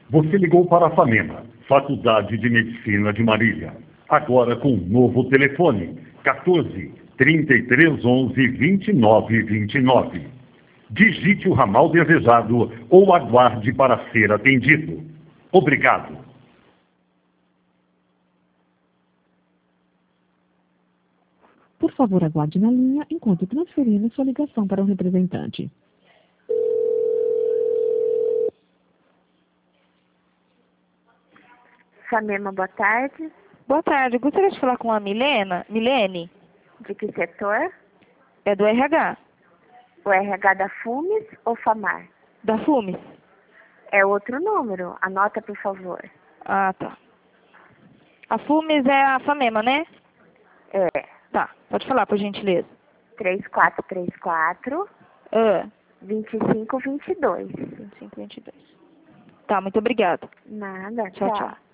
Você ligou para a FAMEMA, Faculdade de Medicina de Marília. Agora com um novo telefone, 14 33 11 29 29. Digite o ramal desejado ou aguarde para ser atendido. Obrigado. Por favor, aguarde na linha enquanto transferimos sua ligação para um representante. FAMEMA, boa tarde. Boa tarde, eu gostaria de falar com a Milene. De que setor? É do RH. O RH da FUMES ou FAMAR? Da FUMES. É outro número. Anota, por favor. Ah, tá. A FUMES é a FAMEMA, né? É. Tá, pode falar, por gentileza. 3434 2522. 2522. Tá, muito obrigada. Nada, Tchau, tchau.